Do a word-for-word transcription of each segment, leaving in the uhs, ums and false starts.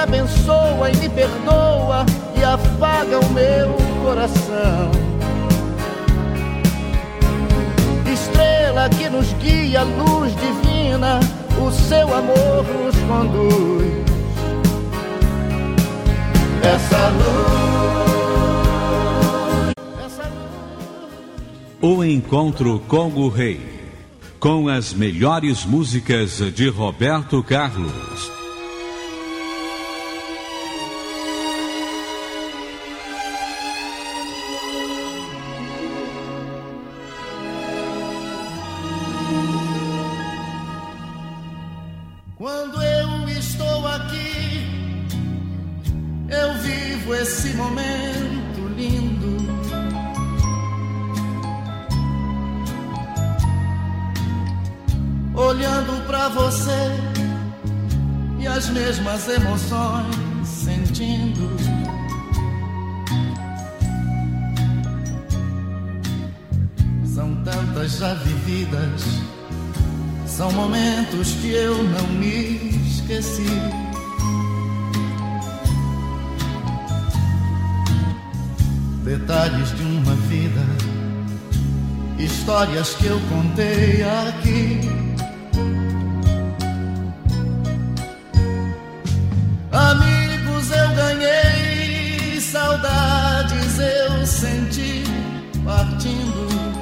abençoa e me perdoa e afaga o meu coração. Estrela que nos guia, luz divina, o seu amor nos conduz. Essa luz, essa luz. O encontro com o Rei, com as melhores músicas de Roberto Carlos. Quando eu estou aqui, eu vivo esse momento lindo. Olhando pra você e as mesmas emoções sentindo. São tantas já vividas, são momentos que eu não me esqueci. Detalhes de uma vida, histórias que eu contei aqui. Amigos eu ganhei, saudades eu senti partindo.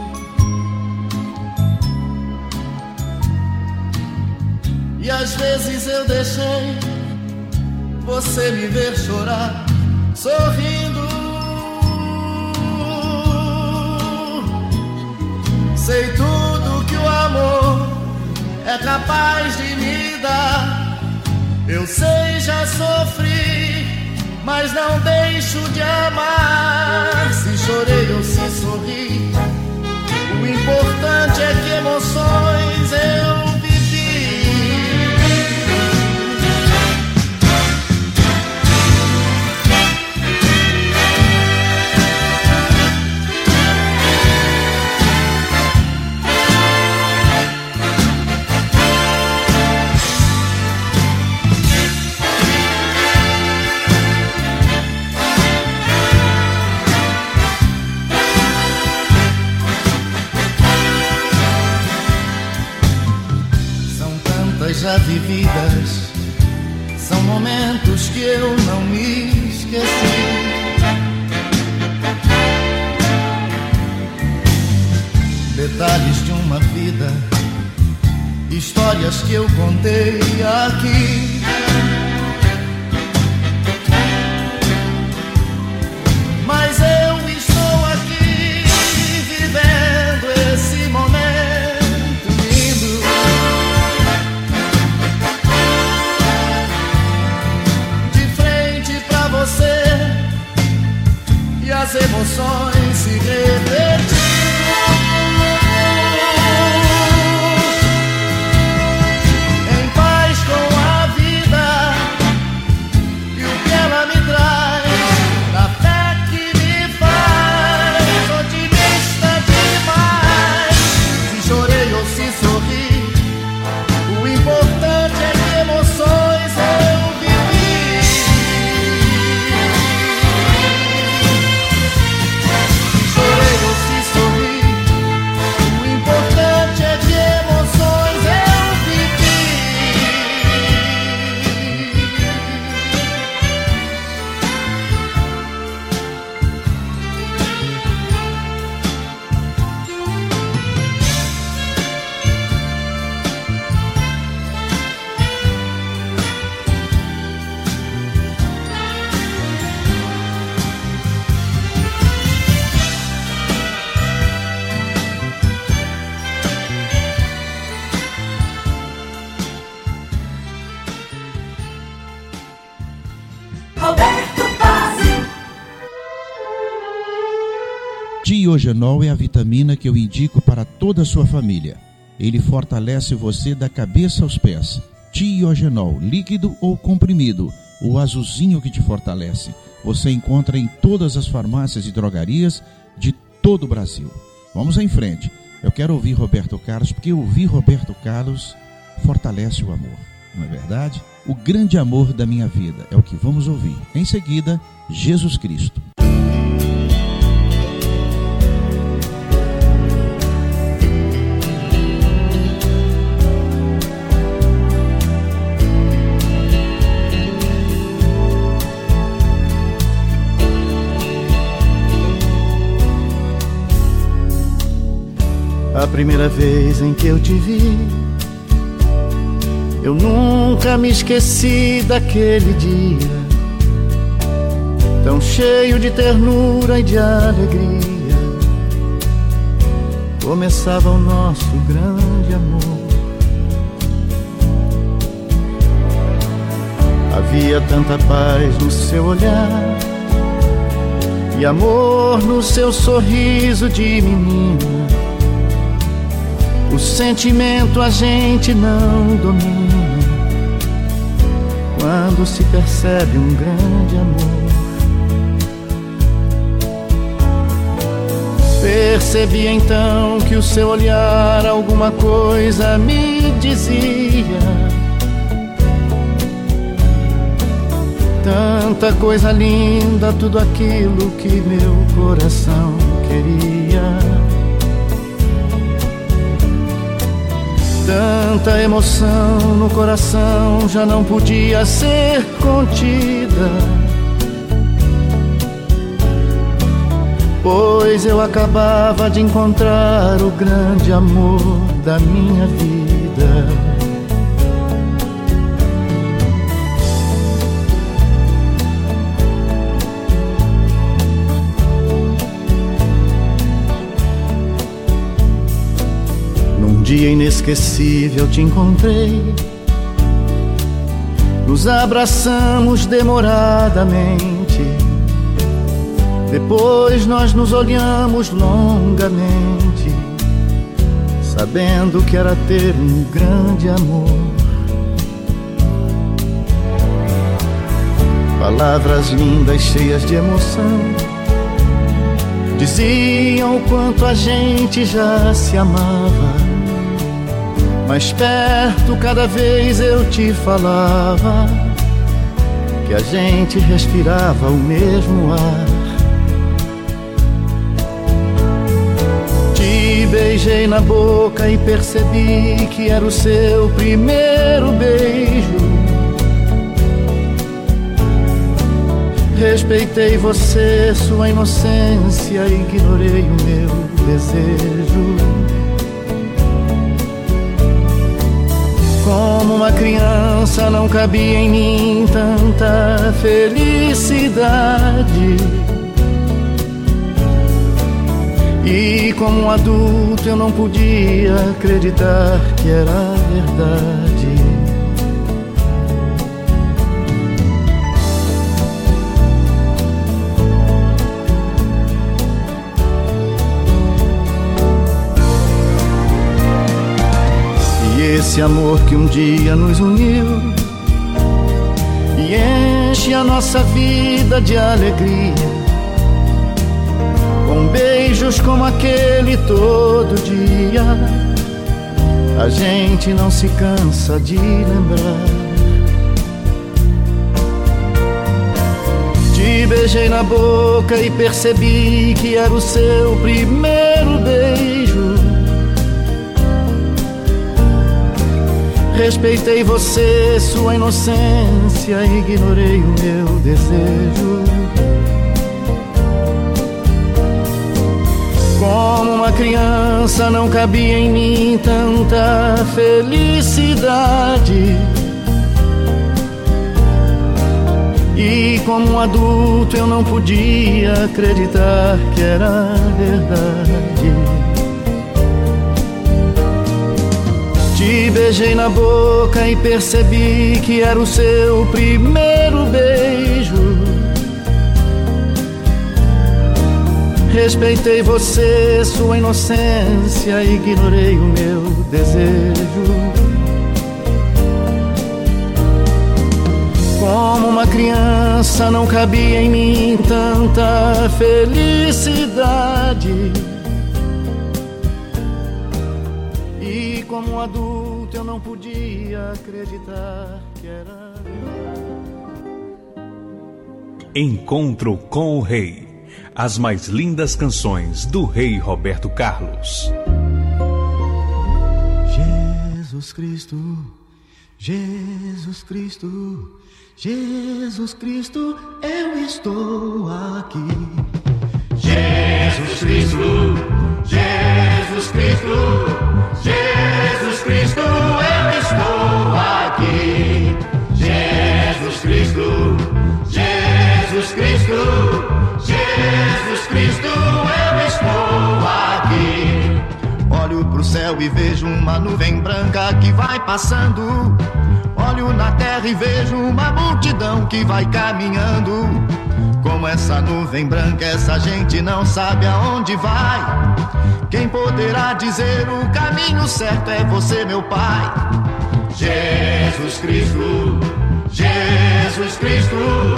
E às vezes eu deixei você me ver chorar, sorrindo. Sei tudo que o amor é capaz de me dar. Eu sei, já sofri, mas não deixo de amar. Se chorei ou se sorri, o importante é que emoções eu já vividas, são momentos que eu não me esqueci. Detalhes de uma vida, histórias que eu contei aqui. Mas eu estou aqui vivendo esse momento. E as emoções se revertiram. Em paz com a vida e o que ela me traz, da fé que me faz otimista demais. Se chorei ou se sorri, o importante é que emoções eu Diogenol é a vitamina que eu indico para toda a sua família. Ele fortalece você da cabeça aos pés. Diogenol, líquido ou comprimido, o azulzinho que te fortalece. Você encontra em todas as farmácias e drogarias de todo o Brasil. Vamos em frente. Eu quero ouvir Roberto Carlos, porque ouvir Roberto Carlos fortalece o amor. Não é verdade? o grande amor da minha vida. É o que vamos ouvir. Em seguida, Jesus Cristo. A primeira vez em que eu te vi, eu nunca me esqueci daquele dia, tão cheio de ternura e de alegria. Começava o nosso grande amor. Havia tanta paz no seu olhar e amor no seu sorriso de menina. O sentimento a gente não domina quando se percebe um grande amor. Percebi então que o seu olhar alguma coisa me dizia. Tanta coisa linda, tudo aquilo que meu coração queria. Tanta emoção no coração já não podia ser contida, pois eu acabava de encontrar o grande amor da minha vida. Num dia inesquecível te encontrei, nos abraçamos demoradamente. Depois nós nos olhamos longamente, sabendo que era ter um grande amor. Palavras lindas cheias de emoção diziam o quanto a gente já se amava. Mais perto cada vez eu te falava que a gente respirava o mesmo ar. Te beijei na boca e percebi que era o seu primeiro beijo. Respeitei você, sua inocência, ignorei o meu desejo. Como uma criança não cabia em mim tanta felicidade, e como um adulto eu não podia acreditar que era verdade. Esse amor que um dia nos uniu e enche a nossa vida de alegria, com beijos como aquele todo dia, a gente não se cansa de lembrar. Te beijei na boca e percebi que era o seu primeiro beijo. Respeitei você, sua inocência, ignorei o meu desejo. Como uma criança não cabia em mim tanta felicidade, e como um adulto eu não podia acreditar que era verdade. Te beijei na boca e percebi que era o seu primeiro beijo. Respeitei você, sua inocência, ignorei o meu desejo. Como uma criança não cabia em mim tanta felicidade, como um adulto eu não podia acreditar que era Encontro com o Rei. As mais lindas canções do Rei Roberto Carlos. Jesus Cristo, Jesus Cristo, Jesus Cristo, eu estou aqui. Jesus Cristo, Jesus Cristo, Jesus Cristo, eu estou aqui. Jesus Cristo, Jesus Cristo, Jesus Cristo, eu estou aqui. Olho pro céu e vejo uma nuvem branca que vai passando. Olho na terra e vejo uma multidão que vai caminhando. Como essa nuvem branca, essa gente não sabe aonde vai. Quem poderá dizer o caminho certo é você, meu Pai. Jesus Cristo, Jesus Cristo,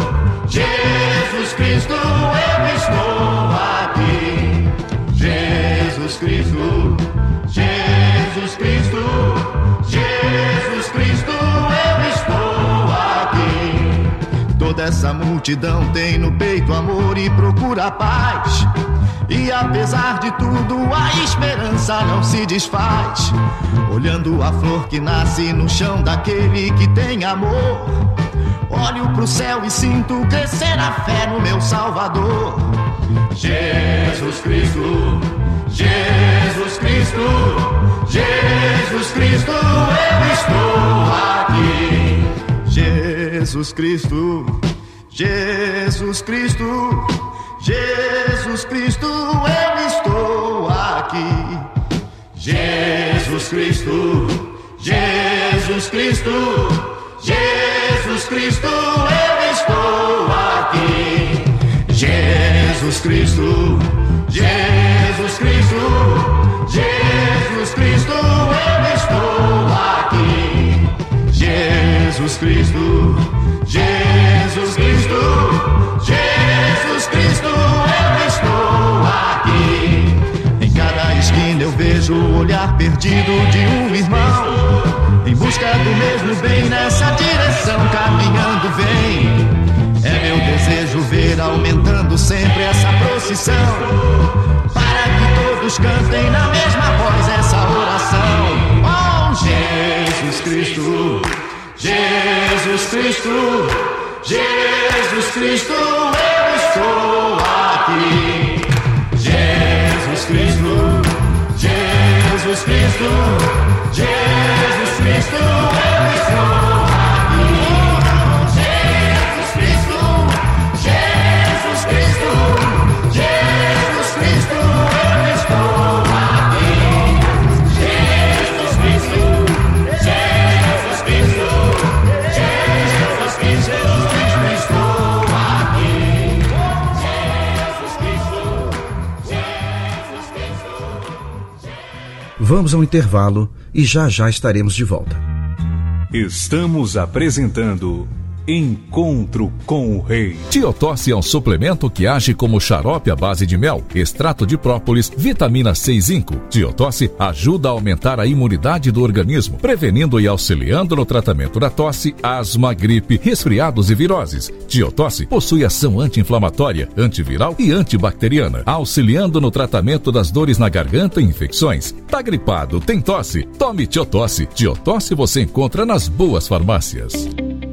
Jesus Cristo, eu estou aqui. Jesus Cristo, Jesus Cristo, Jesus Cristo, eu estou aqui. Toda essa multidão tem no peito amor e procura paz. E apesar de tudo, a esperança não se desfaz. Olhando a flor que nasce no chão daquele que tem amor, olho pro céu e sinto crescer a fé no meu Salvador. Jesus Cristo, Jesus Cristo, Jesus Cristo, eu estou aqui. Jesus Cristo, Jesus Cristo, Jesus Cristo, eu estou aqui. Jesus Cristo, Jesus Cristo, Jesus Cristo, eu estou aqui. Jesus Cristo, Jesus Cristo, Jesus Cristo, eu estou aqui. Jesus Cristo, Jesus Cristo, Jesus Cristo, eu estou aqui. Em cada esquina eu vejo o olhar perdido de um irmão, em busca do mesmo bem, nessa direção caminhando vem. É meu desejo ver aumentando sempre essa procissão, para que todos cantem na mesma voz essa oração. Oh, Jesus Cristo, Jesus Cristo, Jesus Cristo, eu estou aqui. Jesus Cristo, Jesus Cristo, Jesus Cristo, eu estou aqui. Jesus Cristo, Jesus Cristo, Jesus Cristo, eu estou aqui. Jesus Cristo, Jesus Cristo, Jesus Cristo, eu estou aqui. Jesus Cristo, Jesus Cristo. Vamos ao intervalo e já já estaremos de volta. Estamos apresentando Encontro com o Rei. Tiotosse é um suplemento que age como xarope à base de mel, extrato de própolis, vitamina C e zinco. Tiotosse ajuda a aumentar a imunidade do organismo, prevenindo e auxiliando no tratamento da tosse, asma, gripe, resfriados e viroses. Tiotosse possui ação anti-inflamatória, antiviral e antibacteriana, auxiliando no tratamento das dores na garganta e infecções. Tá gripado, tem tosse? Tome Tiotosse. Tiotosse você encontra nas boas farmácias.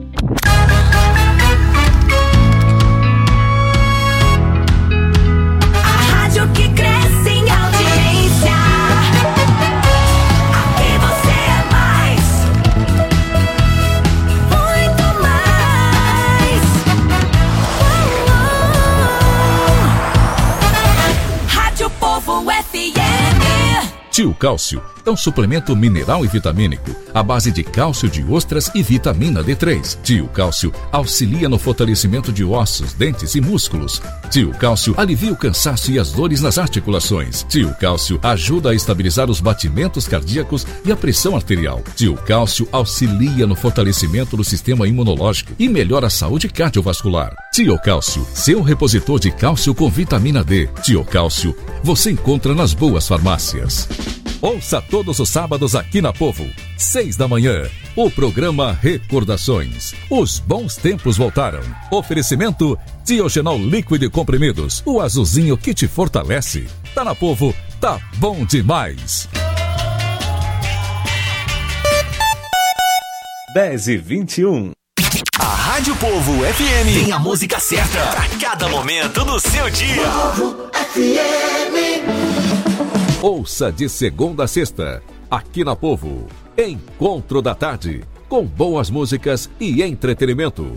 Tio Cálcio é um suplemento mineral e vitamínico à base de cálcio de ostras e vitamina D três. Tio Cálcio auxilia no fortalecimento de ossos, dentes e músculos. Tio Cálcio alivia o cansaço e as dores nas articulações. Tio Cálcio ajuda a estabilizar os batimentos cardíacos e a pressão arterial. Tio Cálcio auxilia no fortalecimento do sistema imunológico e melhora a saúde cardiovascular. Tio Cálcio, seu repositor de cálcio com vitamina D. Tio Cálcio, você encontra nas boas farmácias. Ouça todos os sábados aqui na Povo, seis da manhã, o programa Recordações. Os bons tempos voltaram. Oferecimento Diogenol líquido e comprimidos, o azulzinho que te fortalece. Tá na Povo, tá bom demais. dez e vinte e um. A Rádio Povo F M tem a música certa pra cada momento do seu dia. Povo F M. Ouça de segunda a sexta, aqui na Povo, Encontro da Tarde, com boas músicas e entretenimento.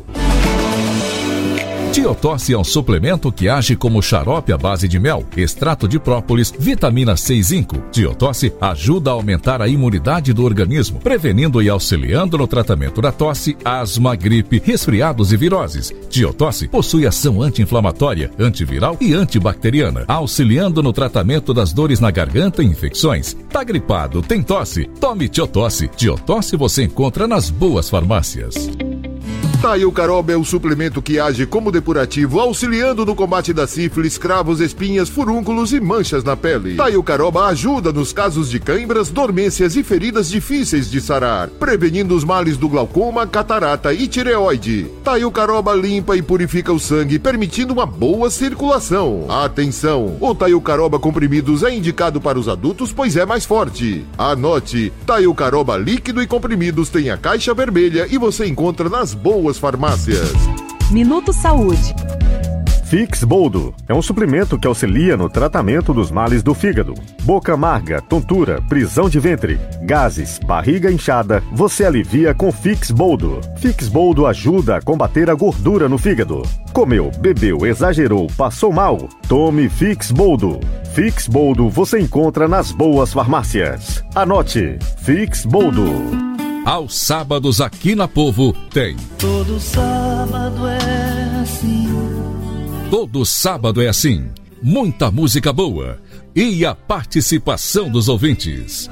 Tiotosse é um suplemento que age como xarope à base de mel, extrato de própolis, vitamina C e zinco. Tiotosse ajuda a aumentar a imunidade do organismo, prevenindo e auxiliando no tratamento da tosse, asma, gripe, resfriados e viroses. Tiotosse possui ação anti-inflamatória, antiviral e antibacteriana, auxiliando no tratamento das dores na garganta e infecções. Tá gripado, tem tosse? Tome Tiotosse. Tiotosse você encontra nas boas farmácias. Taio Caroba é o suplemento que age como depurativo, auxiliando no combate da sífilis, cravos, espinhas, furúnculos e manchas na pele. Taio Caroba ajuda nos casos de cãibras, dormências e feridas difíceis de sarar, prevenindo os males do glaucoma, catarata e tireoide. Taio Caroba limpa e purifica o sangue, permitindo uma boa circulação. Atenção! O Taio Caroba comprimidos é indicado para os adultos, pois é mais forte. Anote! Taio Caroba líquido e comprimidos tem a caixa vermelha e você encontra nas boas farmácias. Minuto Saúde. Fix Boldo é um suplemento que auxilia no tratamento dos males do fígado. Boca amarga, tontura, prisão de ventre, gases, barriga inchada, você alivia com Fix Boldo. Fix Boldo ajuda a combater a gordura no fígado. Comeu, bebeu, exagerou, passou mal? Tome Fix Boldo. Fix Boldo você encontra nas boas farmácias. Anote, Fix Boldo. Aos sábados aqui na Povo tem. Todo sábado é assim. Todo sábado é assim. Muita música boa e a participação dos ouvintes.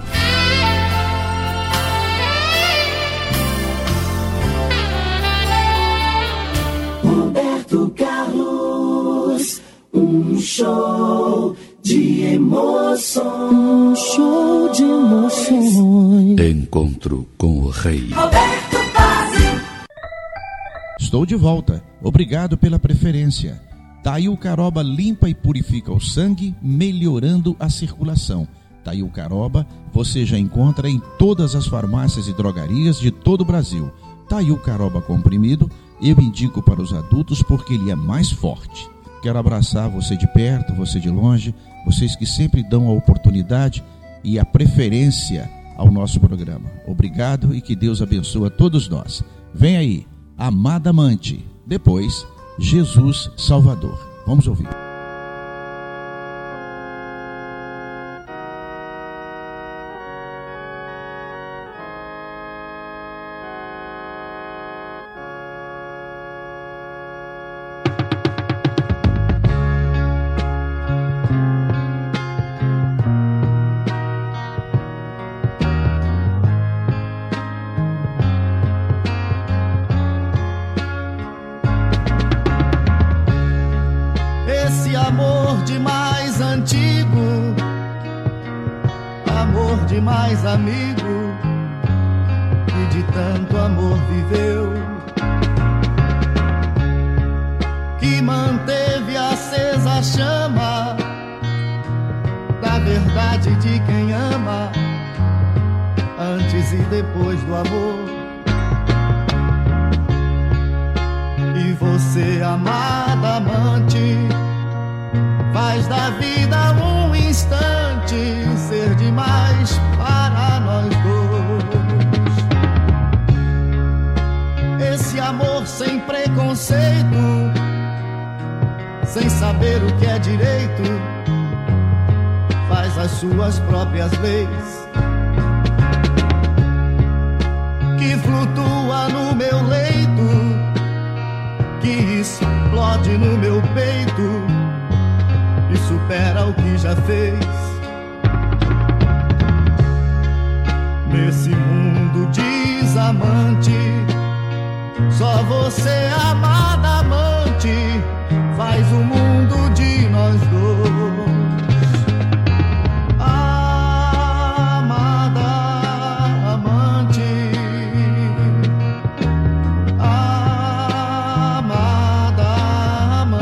Roberto Carlos, um show de emoções. Um show de emoções. Encontro com o Rei. Roberto Pazzi. Estou de volta. Obrigado pela preferência. Taio Caroba limpa e purifica o sangue, melhorando a circulação. Taio Caroba você já encontra em todas as farmácias e drogarias de todo o Brasil. Taio Caroba comprimido eu indico para os adultos porque ele é mais forte. Quero abraçar você de perto, você de longe, vocês que sempre dão a oportunidade e a preferência ao nosso programa. Obrigado e que Deus abençoe a todos nós. Vem aí, Amada Amante. Depois, Jesus Salvador. Vamos ouvir. Amigo que de tanto amor viveu, que manteve acesa a chama da verdade de quem ama, antes e depois do amor. E você, amada amante, faz da vida um instante ser demais para nós dois. Esse amor sem preconceito, sem saber o que é direito, faz as suas próprias leis, que flutua no meu leito, que explode no meu peito e supera o que já fez. Nesse mundo desamante, só você, amada amante, faz o mundo de nós dois. Amada amante, amada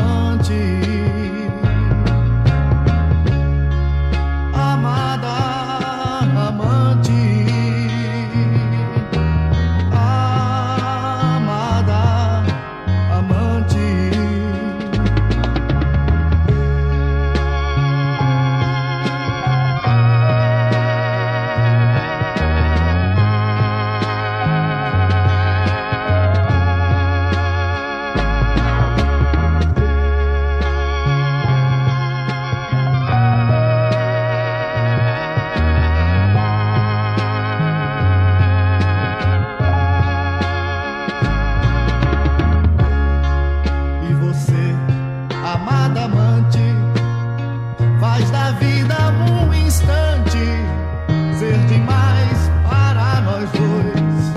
amada amante, faz da vida um instante ser demais para nós dois.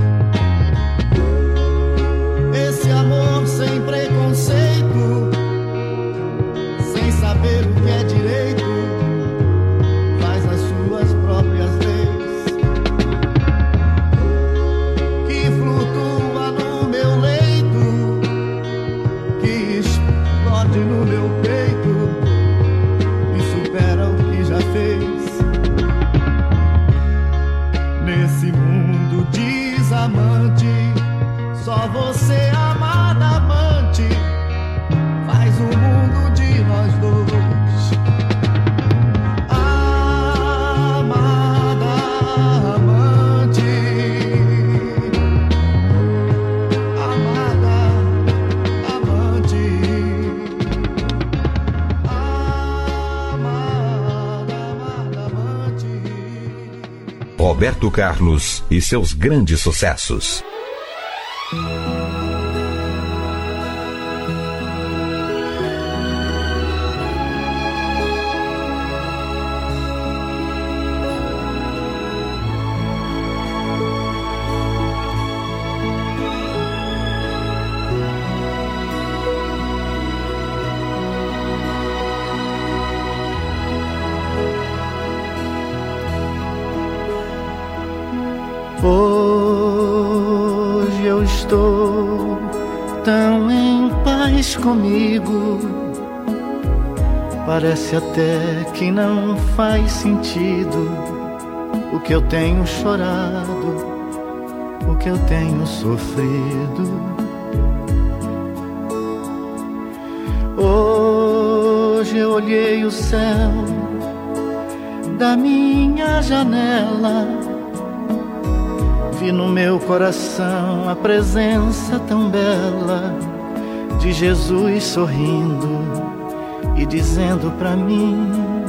Esse amor sem preconceito, sem saber o que é direito, faz as suas próprias leis, que flutua no meu leito, que explode no meu peito e supera o que já fez. Nesse mundo desamante, só você, amada amante, faz o mundo de nós dois. Amada amante, amada amante, amada, amada amante. Roberto Carlos e seus grandes sucessos. Hoje eu estou tão em paz comigo, parece até que não faz sentido o que eu tenho chorado, o que eu tenho sofrido. Hoje eu olhei o céu da minha janela, vi no meu coração a presença tão bela de Jesus sorrindo e dizendo pra mim: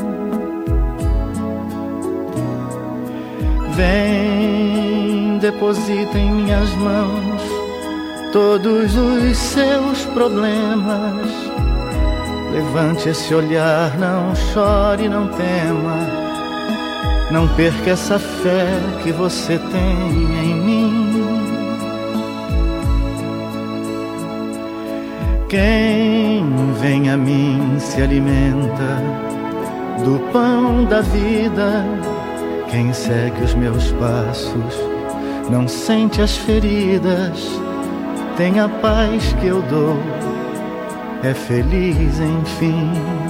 vem, deposita em minhas mãos todos os seus problemas. Levante esse olhar, não chore, não tema. Não perca essa fé que você tem em mim. Quem vem a mim se alimenta do pão da vida. Quem segue os meus passos não sente as feridas. Tem a paz que eu dou, é feliz enfim.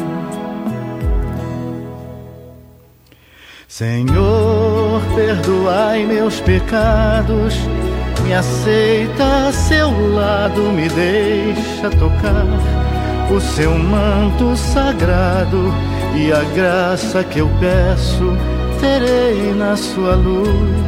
Senhor, perdoai meus pecados, me aceita a seu lado, me deixa tocar o seu manto sagrado, e a graça que eu peço terei na sua luz.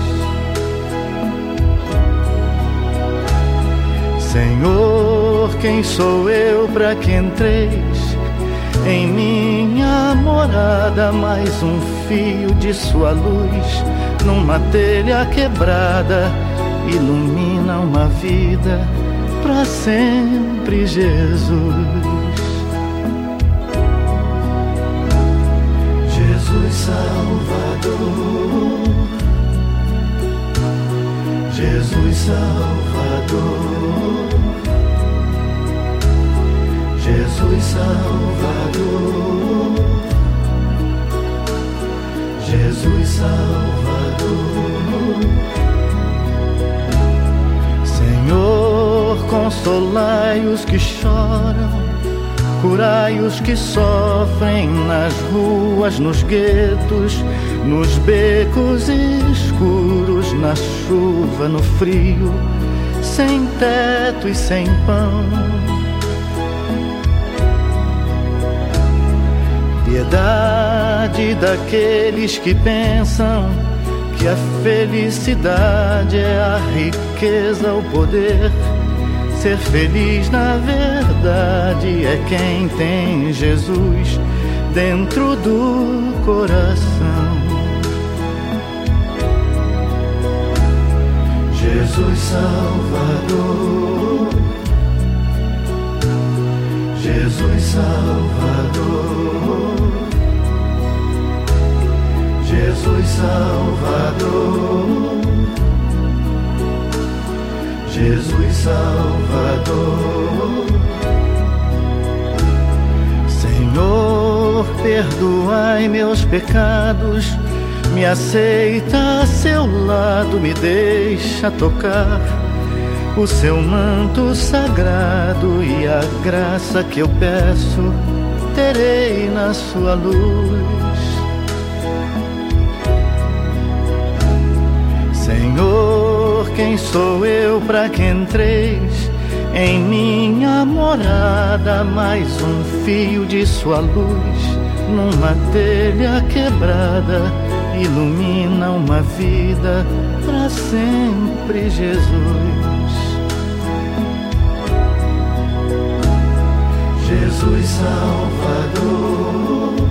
Senhor, quem sou eu para que entreis em minha morada? Mais um fio de sua luz numa telha quebrada ilumina uma vida para sempre, Jesus. Jesus Salvador, Jesus Salvador, Jesus Salvador, Jesus Salvador. Senhor, consolai os que choram, curai os que sofrem nas ruas, nos guetos, nos becos escuros, na chuva, no frio, sem teto e sem pão. Piedade daqueles que pensam que a felicidade é a riqueza, o poder. Ser feliz na verdade é quem tem Jesus dentro do coração. Jesus Salvador, Jesus Jesus Salvador, Jesus Salvador, Jesus Salvador. Senhor, perdoai meus pecados, me aceita a seu lado, me deixa tocar o seu manto sagrado, e a graça que eu peço terei na sua luz. Senhor, quem sou eu para que entreis em minha morada? Mais um fio de sua luz numa telha quebrada ilumina uma vida para sempre, Jesus. Jesus Salvador,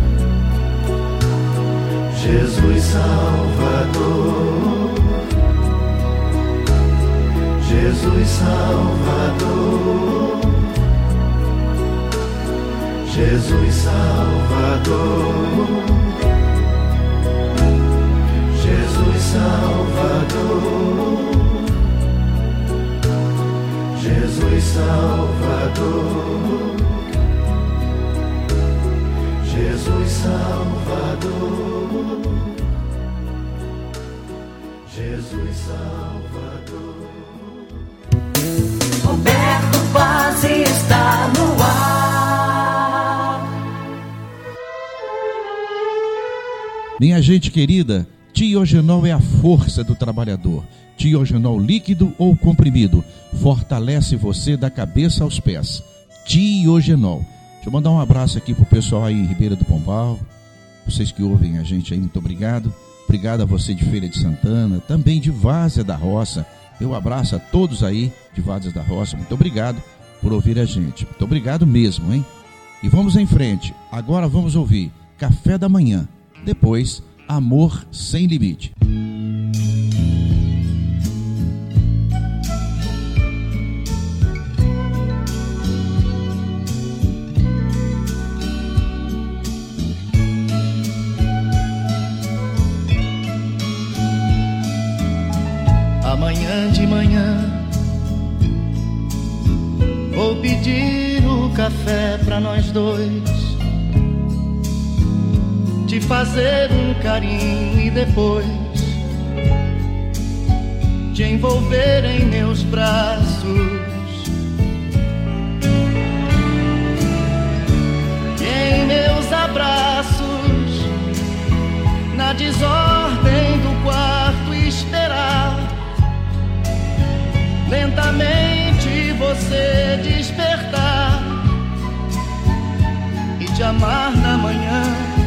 Jesus Salvador, Jesus Salvador, Jesus Salvador, Jesus Salvador, Jesus Salvador, Jesus Salvador, Jesus Salvador. Roberto Paz está no ar. Minha gente querida, Tiogenol é a força do trabalhador. Tiogenol líquido ou comprimido fortalece você da cabeça aos pés. Tiogenol. Deixa eu mandar um abraço aqui pro pessoal aí em Ribeira do Pombal, vocês que ouvem a gente aí, muito obrigado. Obrigado a você de Feira de Santana, também de Várzea da Roça. Eu abraço a todos aí de Várzea da Roça, muito obrigado por ouvir a gente. Muito obrigado mesmo, hein? E vamos em frente. Agora vamos ouvir Café da Manhã. Depois, Amor Sem Limite. Amanhã de manhã vou pedir o café pra nós dois, te fazer um carinho e depois te envolver em meus braços. E em meus abraços, na desordem do quarto esperar lentamente você despertar e te amar na manhã.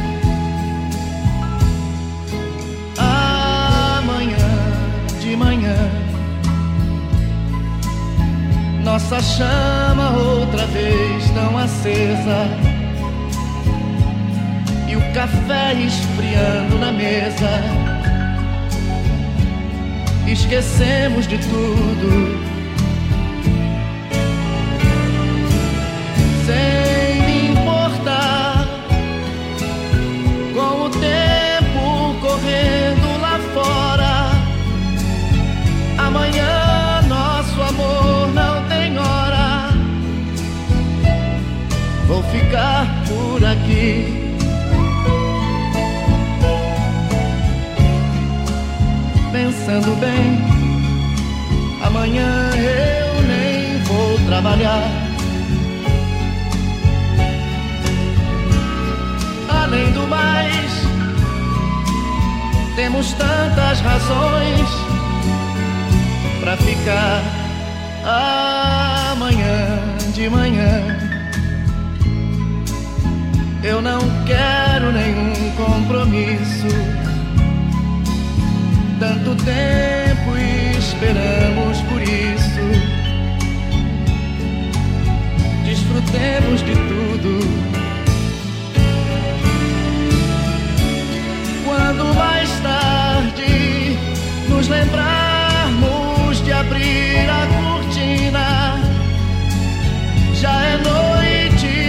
Amanhã de manhã, nossa chama outra vez tão acesa, e o café esfriando na mesa. Esquecemos de tudo, sem me importar com o tempo correndo lá fora. Amanhã nosso amor não tem hora. Vou ficar por aqui, pensando bem, amanhã eu nem vou trabalhar. Além do mais, temos tantas razões pra ficar. Amanhã de manhã, eu não quero nenhum compromisso. Tanto tempo esperamos por isso. Desfrutemos de tudo. Quando mais tarde nos lembrarmos de abrir a cortina, já é noite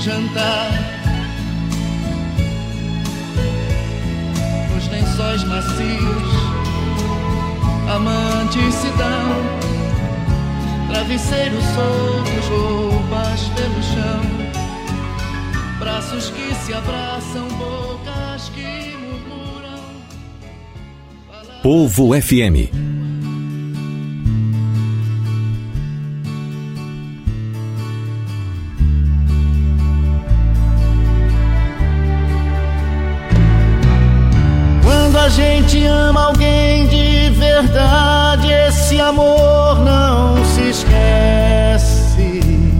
jantar. Nos lençóis macios, amantes se dão, travesseiros soltos, roupas pelo chão, braços que se abraçam, bocas que murmuram. Povo F M. Quando a gente ama alguém de verdade, esse amor não se esquece.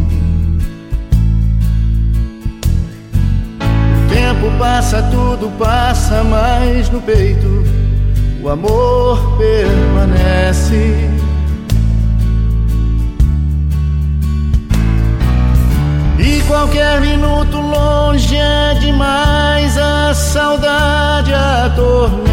O tempo passa, tudo passa, mas no peito o amor permanece. E qualquer minuto longe é demais, a saudade atormenta.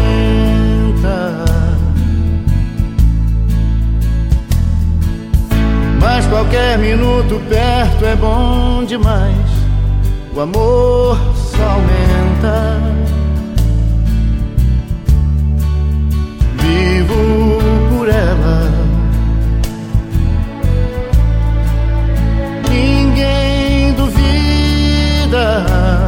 Mas qualquer minuto perto é bom demais, o amor só aumenta. Vivo por ela, ninguém duvida,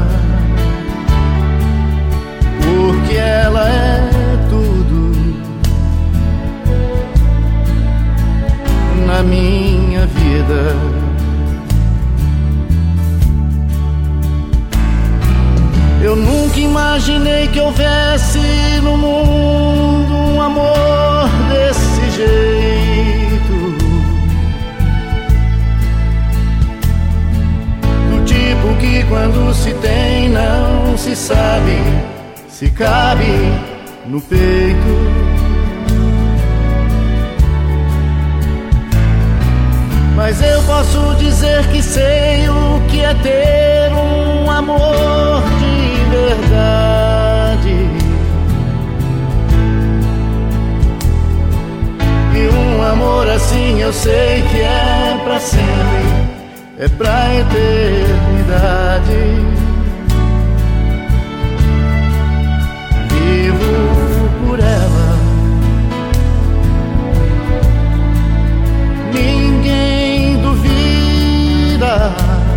porque ela é tudo na minha vida. Eu nunca imaginei que houvesse no mundo um amor desse jeito, do tipo que quando se tem não se sabe se cabe no peito. Mas eu posso dizer que sei o que é ter um amor de verdade, e um amor assim eu sei que é pra sempre, é pra eternidade. Vivo por ela, ninguém duvida,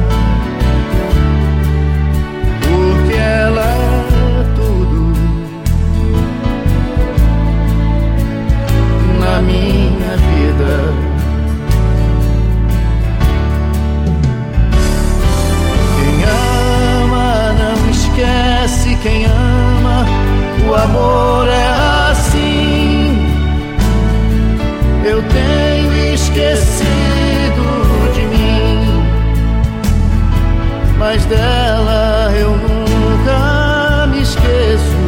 porque ela é tudo na minha vida. Quem ama não esquece, quem ama, o amor é assim. Eu tenho esquecido de mim, mas dela eu nunca me esqueço.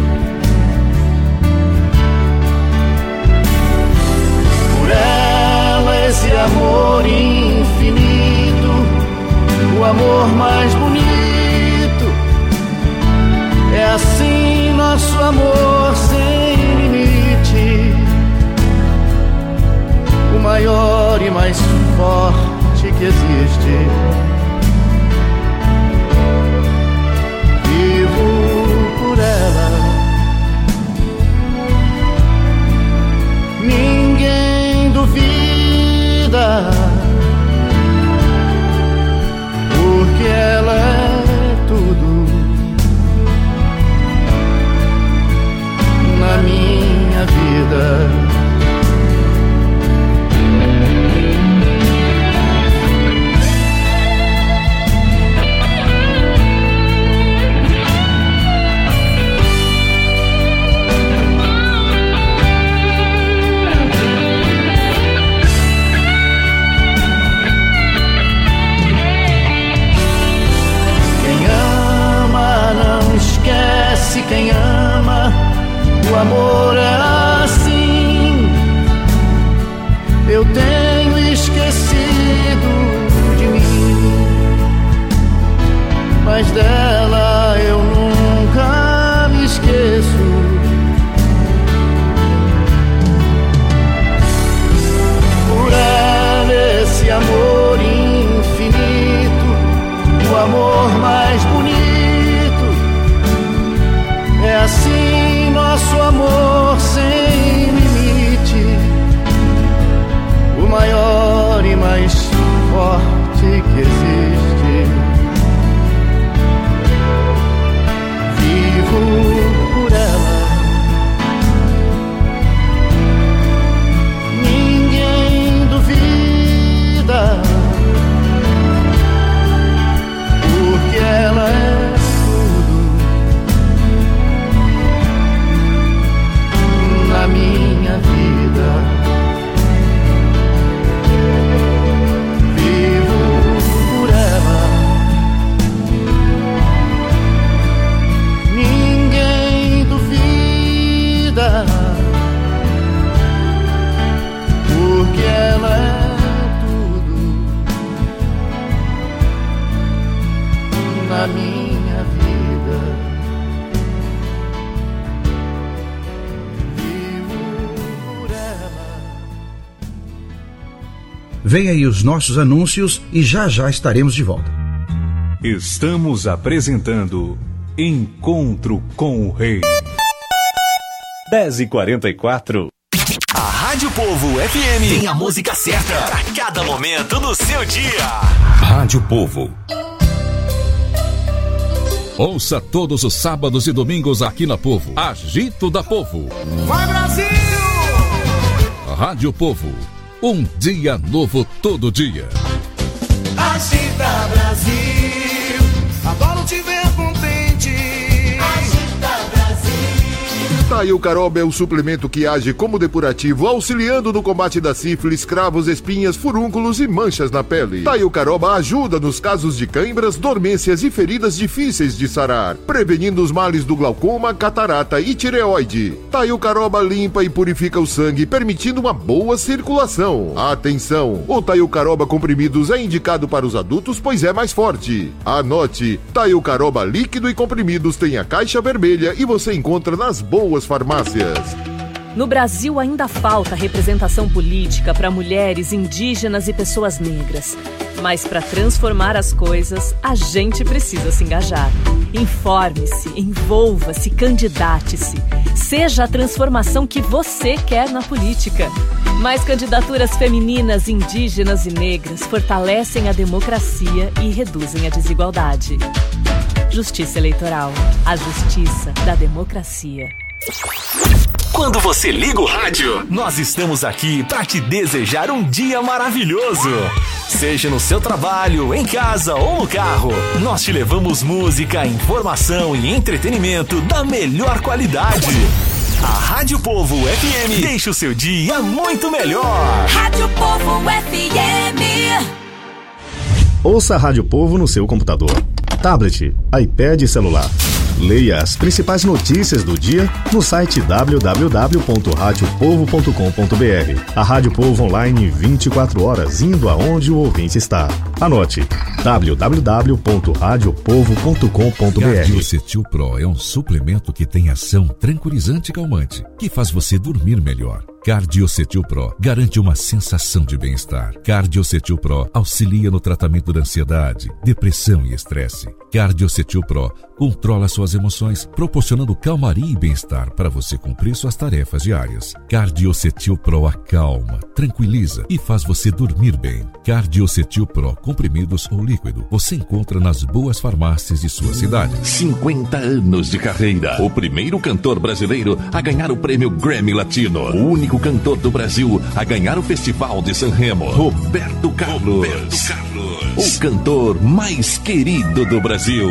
Por ela esse amor infinito, o amor mais bonito, é assim nosso amor sem limite, o maior e mais forte que existe. Vivo por ela, ninguém duvida, porque ela é tudo na minha vida. Quem ama, o amor é assim. Eu tenho esquecido de mim, mas dela eu nunca me esqueço. Por ela esse amor infinito, o amor amor mais bonito. É assim nosso amor sem limite, o maior e mais forte que existe. Vivo por ela, ninguém duvida, porque ela é tudo na minha vida. Porque ela é tudo na minha vida. Vivo por ela. Vem aí os nossos anúncios e já já estaremos de volta. Estamos apresentando Encontro com o Rei. dez e quarenta e quatro. A Rádio Povo F M tem a música certa pra cada momento do seu dia. Rádio Povo. Ouça todos os sábados e domingos aqui na Povo. Agito da Povo. Vai, Brasil! Rádio Povo. Um dia novo todo dia. Agita, Brasil! Adoro te ver contente. Tail Caroba é o suplemento que age como depurativo, auxiliando no combate da sífilis, cravos, espinhas, furúnculos e manchas na pele. Tail Caroba ajuda nos casos de cãibras, dormências e feridas difíceis de sarar, prevenindo os males do glaucoma, catarata e tireoide. Tail Caroba limpa e purifica o sangue, permitindo uma boa circulação. Atenção! O Tail Caroba comprimidos é indicado para os adultos, pois é mais forte. Anote: Tail Caroba líquido e comprimidos tem a caixa vermelha e você encontra nas boas farmácias. No Brasil ainda falta representação política para mulheres, indígenas e pessoas negras. Mas para transformar as coisas, a gente precisa se engajar. Informe-se, envolva-se, candidate-se. Seja a transformação que você quer na política. Mais candidaturas femininas, indígenas e negras fortalecem a democracia e reduzem a desigualdade. Justiça Eleitoral. A justiça da democracia. Quando você liga o rádio, nós estamos aqui para te desejar um dia maravilhoso. Seja no seu trabalho, em casa ou no carro, nós te levamos música, informação e entretenimento da melhor qualidade. A Rádio Povo F M deixa o seu dia muito melhor. Rádio Povo F M. Ouça a Rádio Povo no seu computador, tablet, iPad e celular. Leia as principais notícias do dia no site w w w ponto rádio povo ponto com ponto b r. A Rádio Povo online vinte e quatro horas, indo aonde o ouvinte está. Anote: w w w ponto rádio povo ponto com ponto b r. Cardiocetil Pro é um suplemento que tem ação tranquilizante e calmante, que faz você dormir melhor. Cardiocetil Pro garante uma sensação de bem-estar. Cardiocetil Pro auxilia no tratamento da ansiedade, depressão e estresse. Cardiocetil Pro controla suas emoções, proporcionando calmaria e bem-estar para você cumprir suas tarefas diárias. Cardiocetil Pro acalma, tranquiliza e faz você dormir bem. Cardiocetil Pro comprimidos ou líquido você encontra nas boas farmácias de sua cidade. cinquenta anos de carreira. O primeiro cantor brasileiro a ganhar o prêmio Grammy Latino. O único cantor do Brasil a ganhar o Festival de San Remo. Roberto Carlos. Roberto Carlos. O cantor mais querido do Brasil.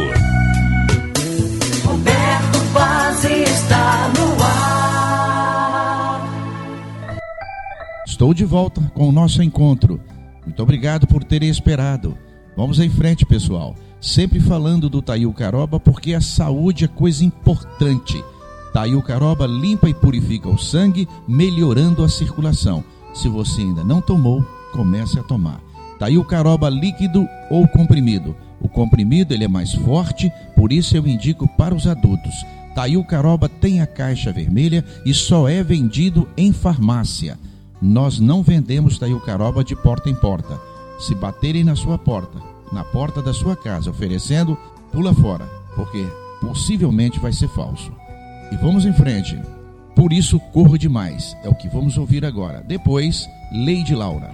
Roberto Paz está no ar. Estou de volta com o nosso encontro. Muito obrigado por terem esperado. Vamos em frente, pessoal. Sempre falando do Tail Caroba, porque a saúde é coisa importante. Tail Caroba limpa e purifica o sangue, melhorando a circulação. Se você ainda não tomou, comece a tomar. Tail Caroba líquido ou comprimido. O comprimido ele é mais forte, por isso eu indico para os adultos. Tail Caroba tem a caixa vermelha e só é vendido em farmácia. Nós não vendemos Tail Caroba de porta em porta. Se baterem na sua porta na porta da sua casa oferecendo, pula fora, porque possivelmente vai ser falso. E vamos em frente. Por isso corro demais. É o que vamos ouvir agora. Depois, Lady Laura.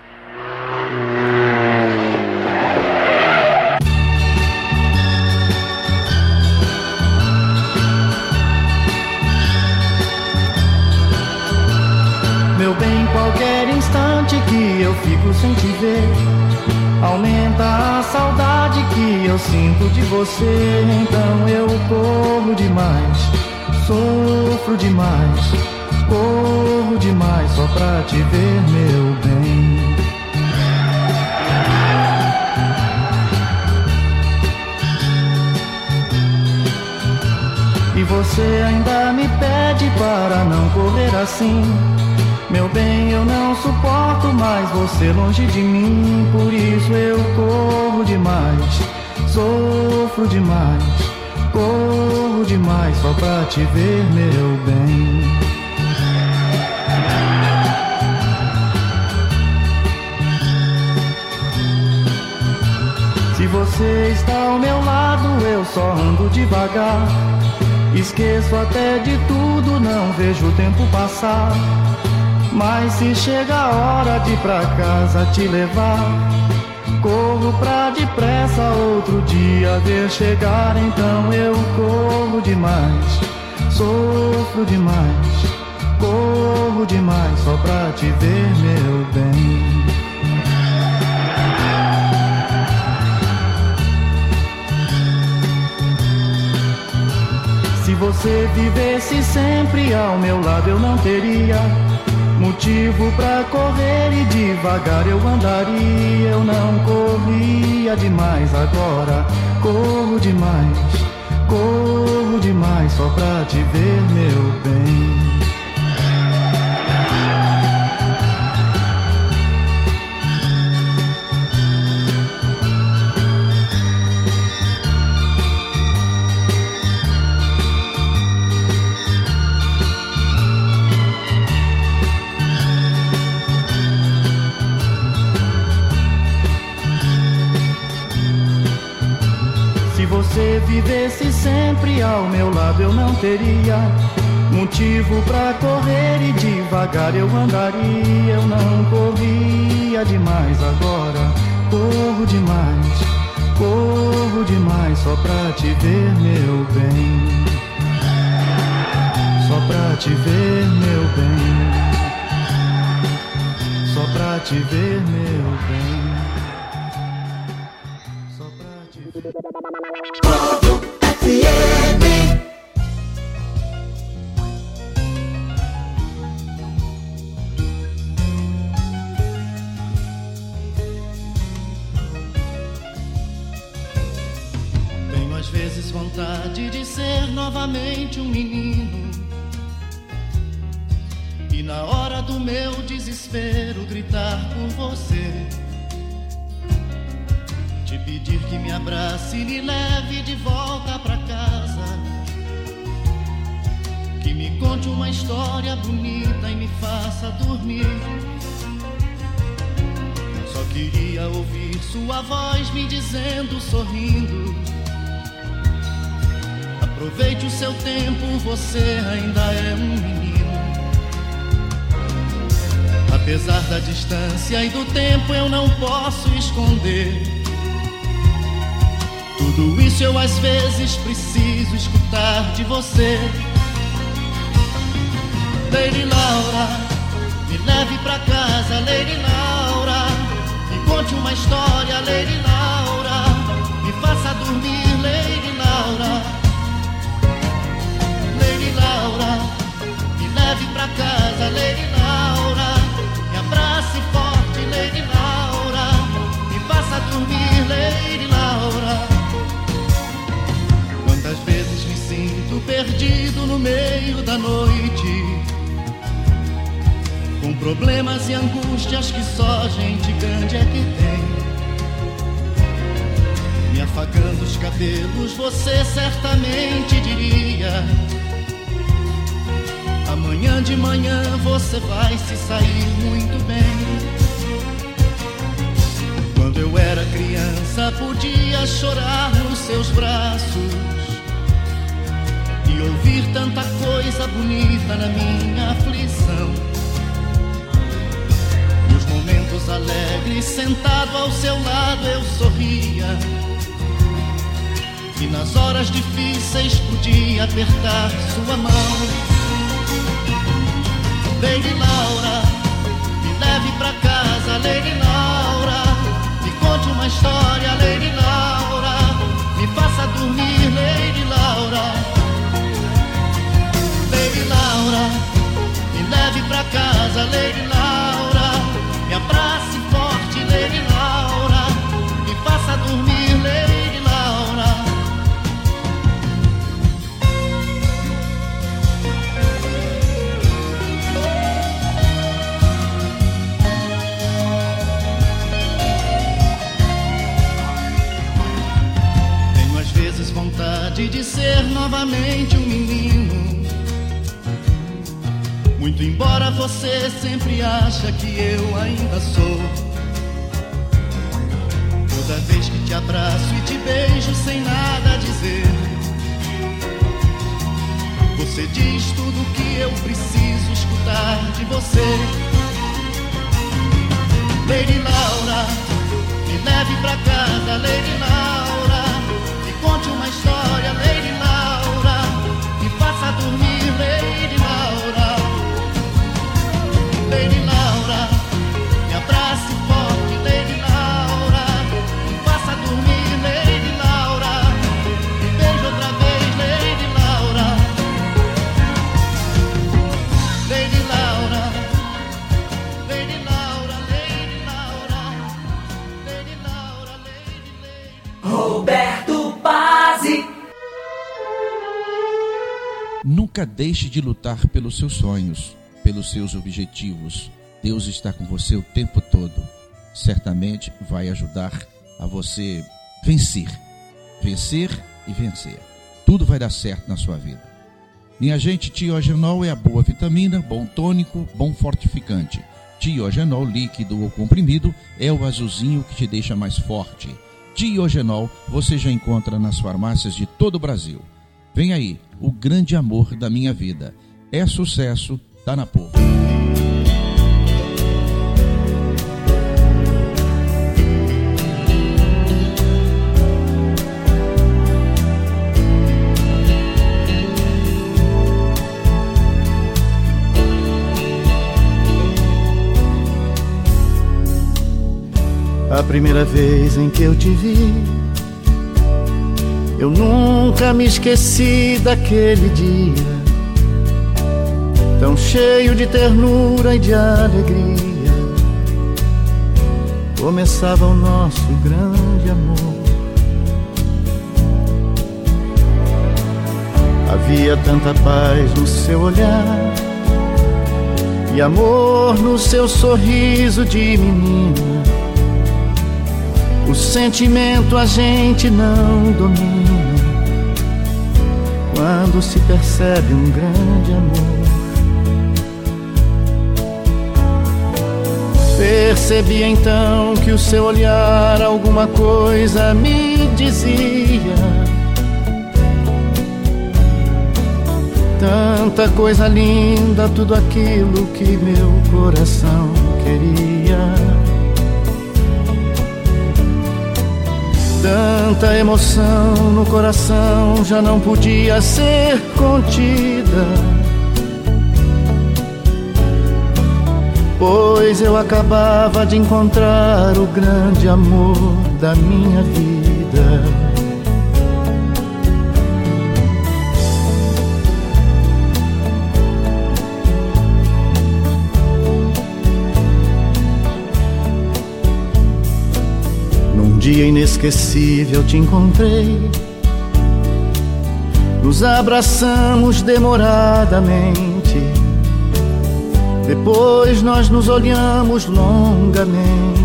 Meu bem, qualquer instante que eu fico sem te ver, aumenta a saudade que eu sinto de você. Então eu corro demais, sofro demais, corro demais só pra te ver, meu bem. E você ainda me pede para não correr assim. Meu bem, eu não suporto mais você longe de mim. Por isso eu corro demais, sofro demais, corro demais só pra te ver, meu bem. Se você está ao meu lado, eu só ando devagar. Esqueço até de tudo, não vejo o tempo passar. Mas se chega a hora de ir pra casa te levar, corro pra depressa outro dia ver chegar. Então eu corro demais, sofro demais, corro demais só pra te ver, meu bem. Se você vivesse sempre ao meu lado, eu não teria motivo pra correr e devagar eu andaria. Eu não corria demais, agora corro demais, corro demais só pra te ver, meu bem. Se vivesse sempre ao meu lado, eu não teria motivo pra correr e devagar eu andaria. Eu não corria demais, agora corro demais, corro demais só pra te ver, meu bem. Só pra te ver, meu bem. Só pra te ver, meu bem. Só pra te ver. F M. Tenho às vezes vontade de ser novamente um menino e na hora do meu desespero gritar por você, te pedir que me abrace e me leve de volta pra casa, que me conte uma história bonita e me faça dormir. Só queria ouvir sua voz me dizendo, sorrindo: aproveite o seu tempo, você ainda é um menino. Apesar da distância e do tempo, eu não posso esconder. Tudo isso eu às vezes preciso escutar de você. Lady Laura, me leve pra casa, Lady Laura. Me conte uma história, Lady Laura. Me faça dormir, Lady Laura. Lady Laura, me leve pra casa, Lady Laura. Me abrace forte, Lady Laura. Me faça dormir, Lady Laura. Quantas vezes me sinto perdido no meio da noite, com problemas e angústias que só gente grande é que tem. Me afagando os cabelos, você certamente diria: amanhã de manhã você vai se sair muito bem. Quando eu era criança podia chorar nos seus braços e ouvir tanta coisa bonita na minha aflição. Nos momentos alegres, sentado ao seu lado eu sorria, e nas horas difíceis podia apertar sua mão. Lady Laura, me leve pra casa, Lady Laura, me conte uma história, Lady Laura, me faça dormir, Lady Laura. Lady Laura, me leve pra casa, Lady Laura, me abrace forte, Lady Laura, me faça dormir, Lady Laura. Tenho às vezes vontade de ser novamente um menino, muito embora você sempre acha que eu ainda sou. Toda vez que te abraço e te beijo sem nada a dizer, você diz tudo o que eu preciso escutar de você. Lady Laura, me leve pra casa, Lady Laura, me conte uma história, Lady Laura, me faça dormir, Lady Laura. Lady Laura, me abrace forte, Lady Laura, me faça dormir, Lady Laura, me beije outra vez, Lady Laura. Lady Laura, Lady Laura, Lady Laura, Lady Laura, Lady, Lady. Roberto Pazzi. Nunca deixe de lutar pelos seus sonhos, pelos seus objetivos. Deus está com você o tempo todo. Certamente vai ajudar a você vencer. Vencer e vencer. Tudo vai dar certo na sua vida. Minha gente, Tiogenol é a boa vitamina, bom tônico, bom fortificante. Tiogenol líquido ou comprimido é o azulzinho que te deixa mais forte. Tiogenol você já encontra nas farmácias de todo o Brasil. Vem aí, o grande amor da minha vida. É sucesso, tá na Povo. A primeira vez em que eu te vi, eu nunca me esqueci daquele dia, tão cheio de ternura e de alegria. Começava o nosso grande amor. Havia tanta paz no seu olhar e amor no seu sorriso de menina. O sentimento a gente não domina quando se percebe um grande amor. Percebi então que o seu olhar alguma coisa me dizia. Tanta coisa linda, tudo aquilo que meu coração queria. Tanta emoção no coração já não podia ser contida, pois eu acabava de encontrar o grande amor da minha vida. Num dia inesquecível te encontrei, nos abraçamos demoradamente. Depois nós nos olhamos longamente,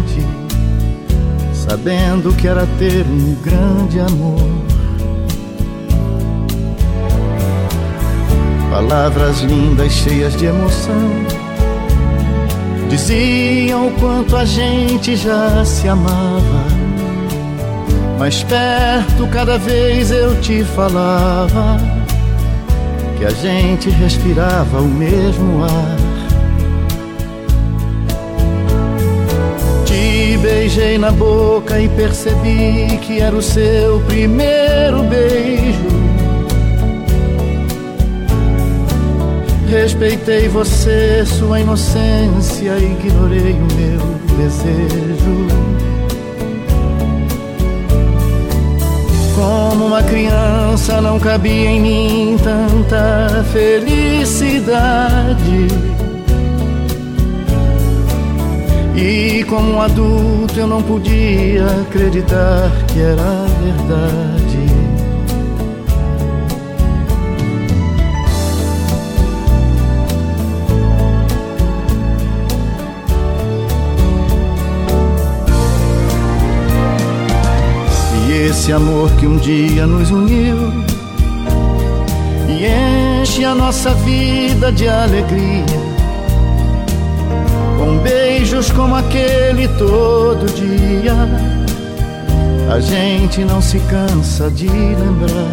sabendo que era ter um grande amor. Palavras lindas cheias de emoção Diziam o quanto a gente já se amava, mais perto cada vez eu te falava que a gente respirava o mesmo ar. Te beijei na boca e percebi que era o seu primeiro beijo. Respeitei você, sua inocência, ignorei o meu desejo. Como uma criança não cabia em mim tanta felicidade, e como um adulto eu não podia acreditar que era verdade. Esse amor que um dia nos uniu e enche a nossa vida de alegria, com beijos como aquele todo dia, a gente não se cansa de lembrar.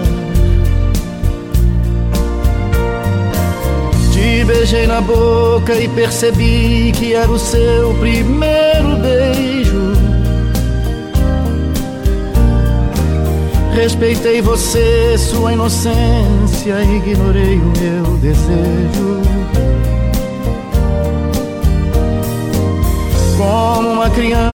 Te beijei na boca e percebi que era o seu primeiro beijo. Respeitei você, sua inocência, ignorei o meu desejo. Como uma criança.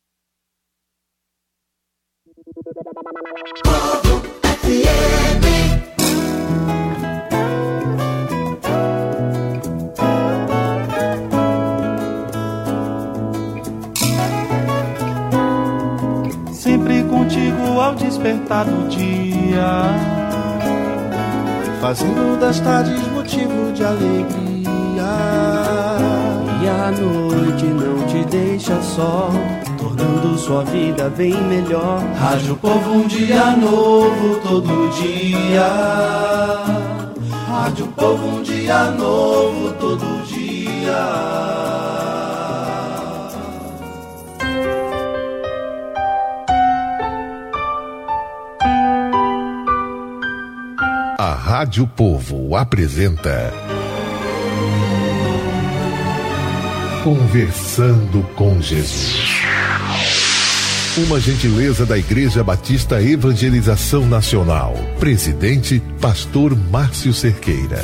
Sempre contigo ao despertar do dia, fazendo das tardes motivo de alegria. E a noite não te deixa só, tornando sua vida bem melhor. Rádio Povo, um dia novo todo dia. Rádio Povo, um dia novo todo dia. A Rádio Povo apresenta Conversando com Jesus. Uma gentileza da Igreja Batista Evangelização Nacional. Presidente, Pastor Márcio Cerqueira.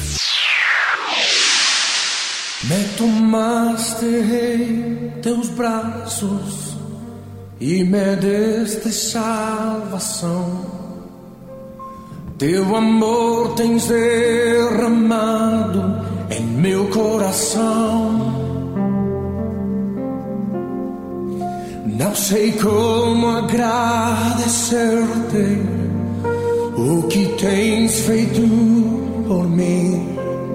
Me tomaste em teus braços e me deste salvação. Teu amor tens derramado em meu coração. Não sei como agradecer-te o que tens feito por mim.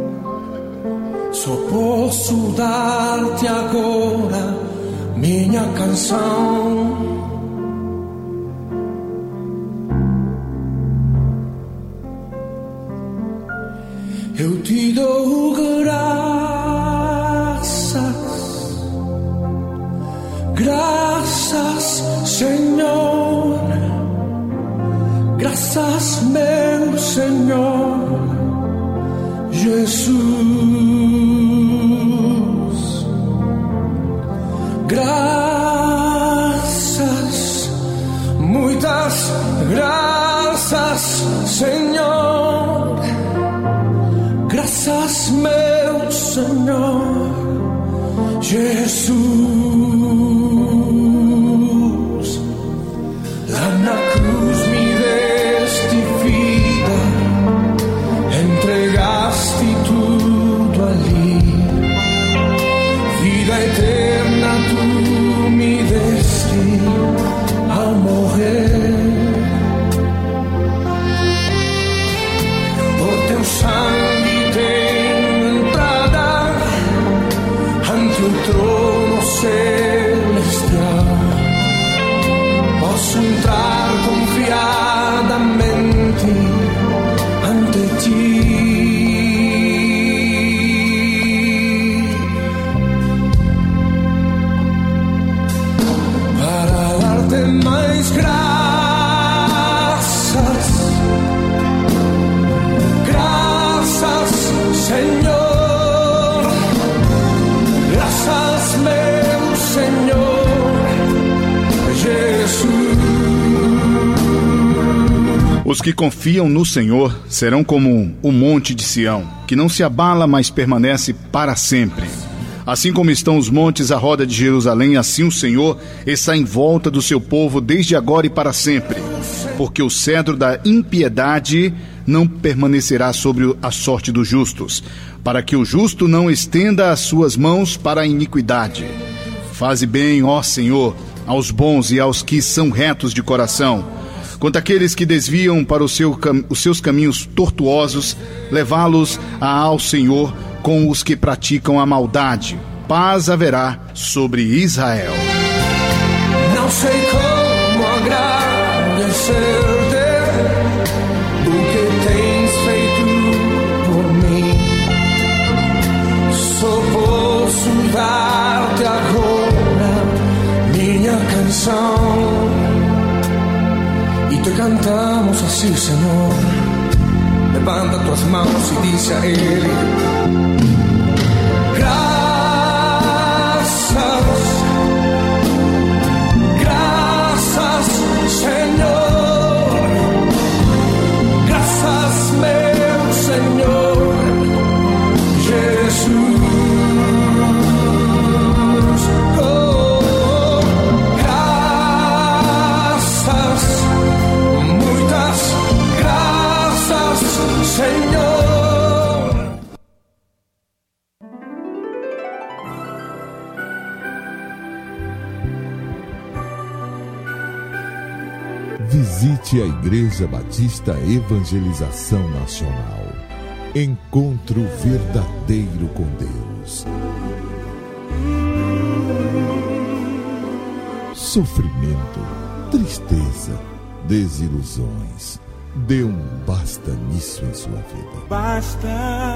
Só posso dar-te agora minha canção. Eu te dou graças, graças, Senhor, graças, meu Senhor, Jesus, graças, muitas graças, Senhor. Graças, meu Senhor, Jesus. Lá na cruz me deste vida, entregaste tudo ali. Vida eterna tu me deste ao morrer. Por teu sangue o trono se Os que confiam no Senhor serão como o monte de Sião, que não se abala, mas permanece para sempre. Assim como estão os montes à roda de Jerusalém, assim o Senhor está em volta do seu povo desde agora e para sempre. Porque o cedro da impiedade não permanecerá sobre a sorte dos justos, para que o justo não estenda as suas mãos para a iniquidade. Faze bem, ó Senhor, aos bons e aos que são retos de coração. Quanto àqueles que desviam para o seu, os seus caminhos tortuosos, levá-los ao Senhor com os que praticam a maldade. Paz haverá sobre Israel. Não sei como agradecer-te o que tens feito por mim. Só posso dar-te agora minha canção. E te cantamos assim, Senhor. Levanta tuas mãos e diz a Ele: graças, graças, Senhor. Graças, meu Senhor Jesus. Senhor. Visite a Igreja Batista Evangelização Nacional. Encontro verdadeiro com Deus. Sofrimento, tristeza, desilusões. Dê um basta nisso em sua vida. Basta.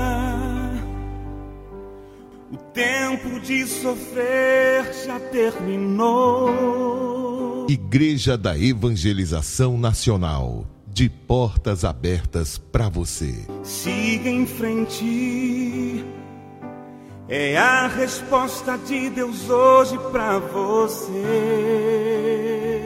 O tempo de sofrer já terminou. Igreja da Evangelização Nacional. De portas abertas para você. Siga em frente. É a resposta de Deus hoje para você.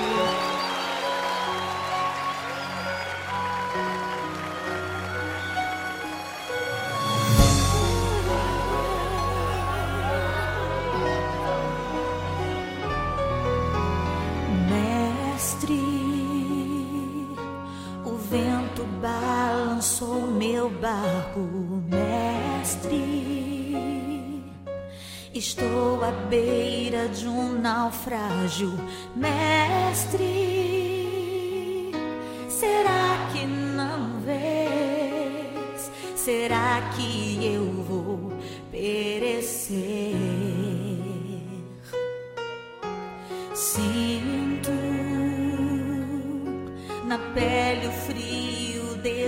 Balançou meu barco, mestre. Estou à beira de um naufrágio, mestre. Será que não vês? Será que eu vou perecer?